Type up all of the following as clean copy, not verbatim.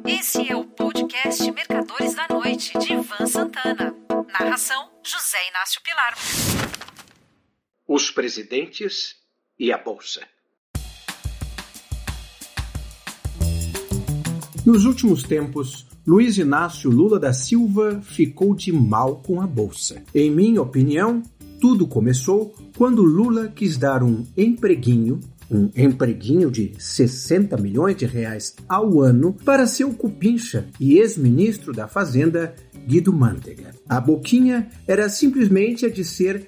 Esse é o podcast Mercadores da Noite, de Ivan Santana. Narração, José Inácio Pilar. Os presidentes e a Bolsa. Nos últimos tempos, Luiz Inácio Lula da Silva ficou de mal com a Bolsa. Em minha opinião, tudo começou quando Lula quis dar um empreguinho de 60 milhões de reais ao ano para seu cupincha e ex-ministro da Fazenda, Guido Mantega. A boquinha era simplesmente a de ser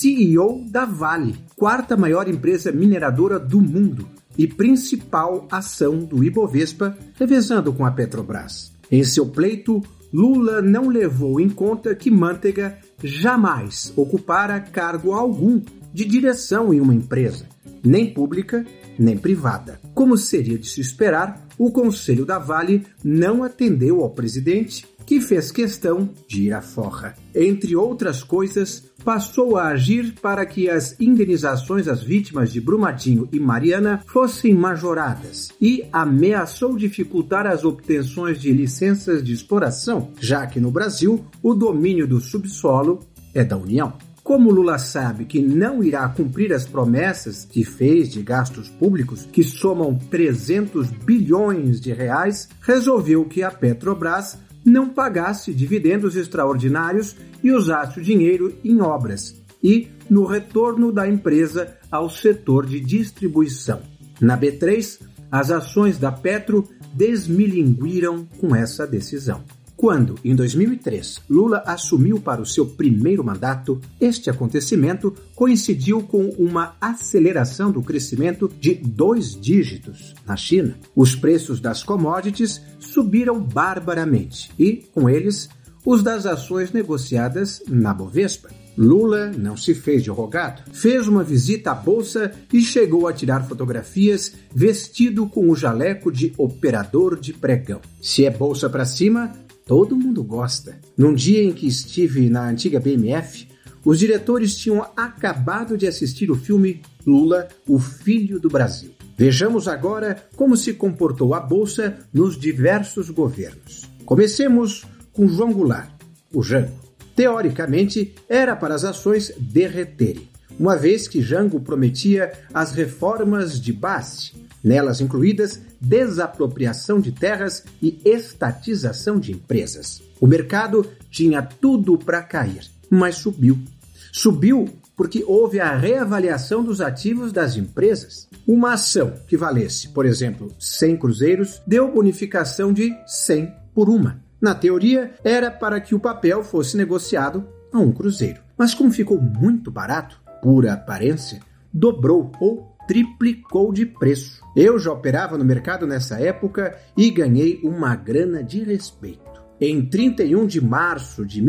CEO da Vale, quarta maior empresa mineradora do mundo e principal ação do Ibovespa, revezando com a Petrobras. Em seu pleito, Lula não levou em conta que Mantega jamais ocupara cargo algum de direção em uma empresa, nem pública, nem privada. Como seria de se esperar, o Conselho da Vale não atendeu ao presidente, que fez questão de ir à forra. Entre outras coisas, passou a agir para que as indenizações às vítimas de Brumadinho e Mariana fossem majoradas e ameaçou dificultar as obtenções de licenças de exploração, já que no Brasil o domínio do subsolo é da União. Como Lula sabe que não irá cumprir as promessas que fez de gastos públicos, que somam 300 bilhões de reais, resolveu que a Petrobras não pagasse dividendos extraordinários e usasse o dinheiro em obras e no retorno da empresa ao setor de distribuição. Na B3, as ações da Petro desmilinguiram com essa decisão. Quando, em 2003, Lula assumiu para o seu primeiro mandato, este acontecimento coincidiu com uma aceleração do crescimento de 2 dígitos na China. Os preços das commodities subiram barbaramente e, com eles, os das ações negociadas na Bovespa. Lula não se fez de rogado, fez uma visita à Bolsa e chegou a tirar fotografias vestido com o jaleco de operador de pregão. Se é Bolsa para cima, todo mundo gosta. Num dia em que estive na antiga BMF, os diretores tinham acabado de assistir o filme Lula, o Filho do Brasil. Vejamos agora como se comportou a Bolsa nos diversos governos. Comecemos com João Goulart, o Jango. Teoricamente, era para as ações derreterem, uma vez que Jango prometia as reformas de base, nelas incluídas desapropriação de terras e estatização de empresas. O mercado tinha tudo para cair, mas subiu. Subiu porque houve a reavaliação dos ativos das empresas. Uma ação que valesse, por exemplo, 100 cruzeiros, deu bonificação de 100 por uma. Na teoria, era para que o papel fosse negociado a 1 cruzeiro. Mas como ficou muito barato, pura aparência, dobrou ou triplicou de preço. Eu já operava no mercado nessa época e ganhei uma grana de respeito. Em 31 de março de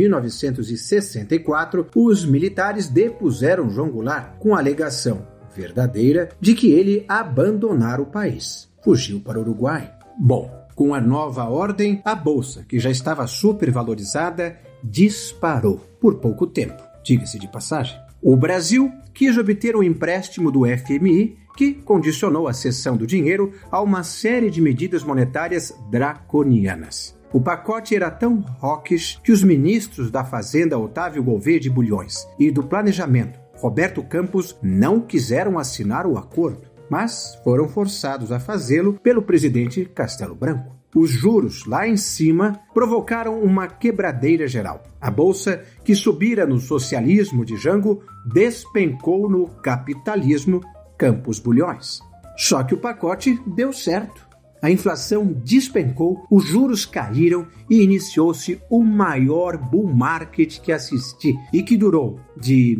1964, os militares depuseram João Goulart com a alegação verdadeira de que ele abandonara o país. Fugiu para o Uruguai. Bom, com a nova ordem, a Bolsa, que já estava supervalorizada, disparou por pouco tempo, diga-se de passagem. O Brasil quis obter um empréstimo do FMI que condicionou a cessão do dinheiro a uma série de medidas monetárias draconianas. O pacote era tão hawkish que os ministros da Fazenda Otávio Gouveia de Bulhões e do Planejamento Roberto Campos não quiseram assinar o acordo, mas foram forçados a fazê-lo pelo presidente Castelo Branco. Os juros lá em cima provocaram uma quebradeira geral. A Bolsa, que subira no socialismo de Jango, despencou no capitalismo Campos Bulhões. Só que o pacote deu certo. A inflação despencou, os juros caíram e iniciou-se o maior bull market que assisti e que durou de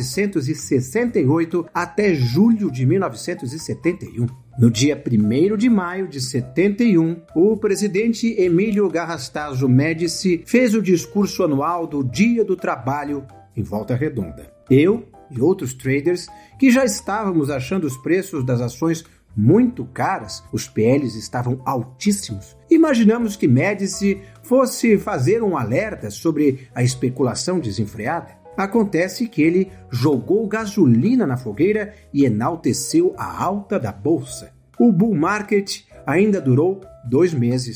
1968 até julho de 1971. No dia 1º de maio de 71, o presidente Emílio Garrastazu Médici fez o discurso anual do Dia do Trabalho em Volta Redonda. Eu e outros traders que já estávamos achando os preços das ações muito caras, os PLs estavam altíssimos. Imaginamos que Médici fosse fazer um alerta sobre a especulação desenfreada. Acontece que ele jogou gasolina na fogueira e enalteceu a alta da bolsa. O bull market ainda durou 2 meses.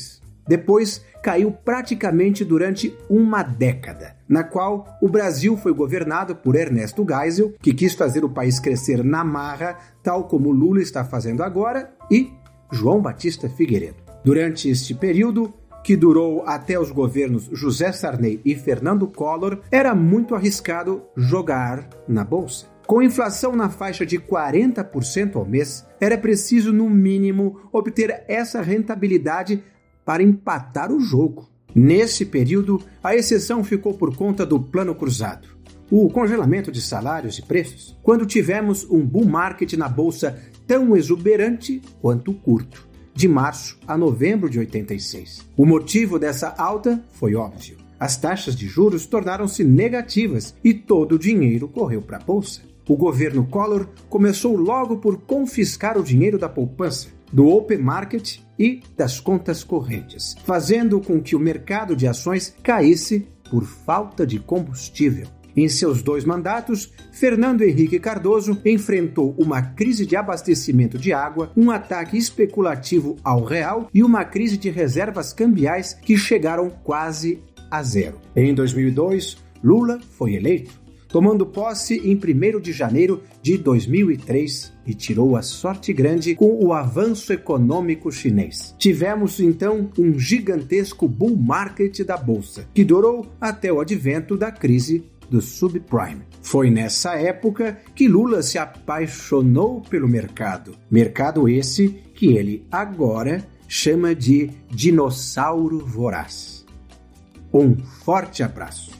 Depois, caiu praticamente durante uma década, na qual o Brasil foi governado por Ernesto Geisel, que quis fazer o país crescer na marra, tal como Lula está fazendo agora, e João Batista Figueiredo. Durante este período, que durou até os governos José Sarney e Fernando Collor, era muito arriscado jogar na bolsa. Com inflação na faixa de 40% ao mês, era preciso, no mínimo, obter essa rentabilidade para empatar o jogo. Nesse período, a exceção ficou por conta do Plano Cruzado, o congelamento de salários e preços, quando tivemos um bull market na bolsa tão exuberante quanto curto, de março a novembro de 86. O motivo dessa alta foi óbvio. As taxas de juros tornaram-se negativas e todo o dinheiro correu para a bolsa. O governo Collor começou logo por confiscar o dinheiro da poupança, do open market e das contas correntes, fazendo com que o mercado de ações caísse por falta de combustível. Em seus 2 mandatos, Fernando Henrique Cardoso enfrentou uma crise de abastecimento de água, um ataque especulativo ao real e uma crise de reservas cambiais que chegaram quase a zero. Em 2002, Lula foi eleito, tomando posse em 1º de janeiro de 2003 e tirou a sorte grande com o avanço econômico chinês. Tivemos então um gigantesco bull market da bolsa, que durou até o advento da crise do subprime. Foi nessa época que Lula se apaixonou pelo mercado esse que ele agora chama de dinossauro voraz. Um forte abraço.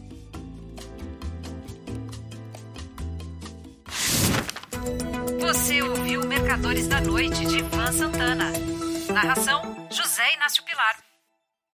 Você ouviu Mercadores da Noite, de Ivan Santana. Narração: José Inácio Pilar.